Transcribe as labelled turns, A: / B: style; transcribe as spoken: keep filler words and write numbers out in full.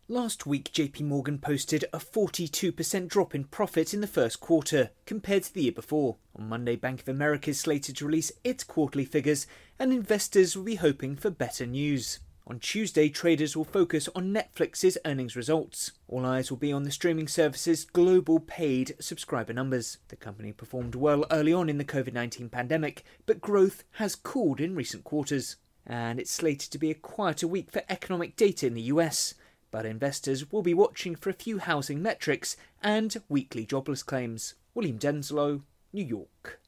A: Last week, J P Morgan posted a forty-two percent drop in profit in the first quarter, compared to the year before. On Monday, Bank of America is slated to release its quarterly figures, and investors will be hoping for better news. On Tuesday, traders will focus on Netflix's earnings results. All eyes will be on the streaming service's global paid subscriber numbers. The company performed well early on in the covid nineteen pandemic, but growth has cooled in recent quarters. And it's slated to be a quieter week for economic data in the U S. But investors will be watching for a few housing metrics and weekly jobless claims. William Denslow, New York.